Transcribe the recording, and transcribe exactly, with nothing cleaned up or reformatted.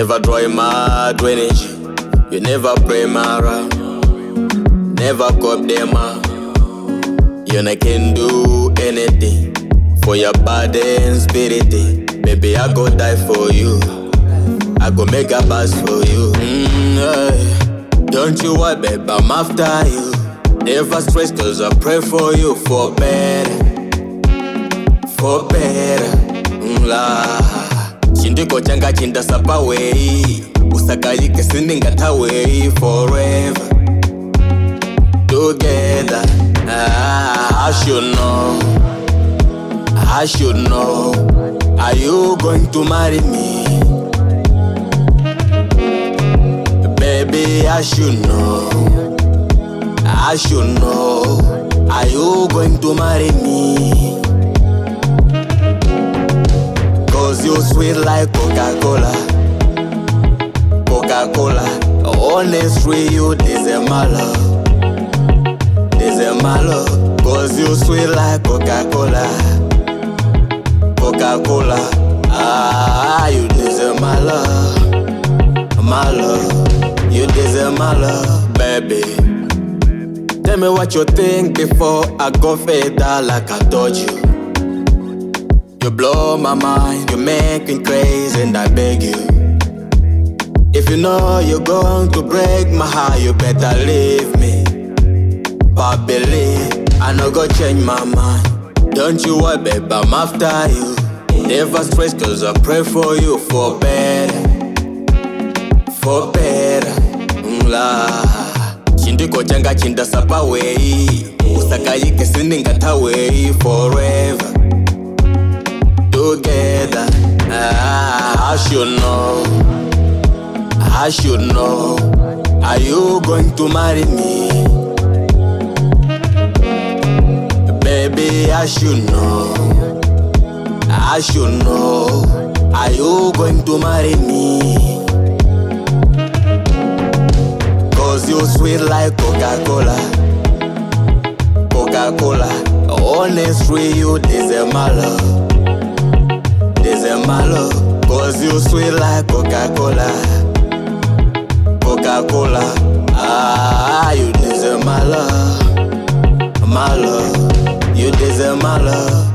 never draw my drainage. You never pray Mara, never cop them out. You not can do anything for your body and spirit. Baby, I go die for you. I go make a pass for you. Mm, hey. Don't you worry, babe, I'm after you. Never stress, cause I pray for you for better, for better. Mm, la. Chindiko changa chinda sapa way. Usakayike siningata way forever. Together, ah, I should know, I should know. Are you going to marry me? Baby, I should know, I should know. Are you going to marry me? Cause you sweet like Coca-Cola, Coca-Cola. Honestly, you deserve my love, deserve my love. Cause you sweet like Coca-Cola, Coca-Cola. Ah, you deserve my love, my love. You deserve my love, baby. Tell me what you think before I go further like I told you. You blow my mind, you make me crazy and I beg you. If you know you're going to break my heart, you better leave me. But believe, I no go change my mind. Don't you worry, babe, I'm after you. Never stress, cause I pray for you for better, for better. La chindiko changa chinda sapa way. Usakayike siningata way forever. Together, ah, I should know, I should know. Are you going to marry me? Baby, I should know, I should know. Are you going to marry me? Cause you sweet like Coca-Cola, Coca-Cola. Honestly, you deserve my love, deserve my love. Cause you sweet like Coca-Cola, Coca-Cola. Ah, you deserve my love, my love. You deserve my love.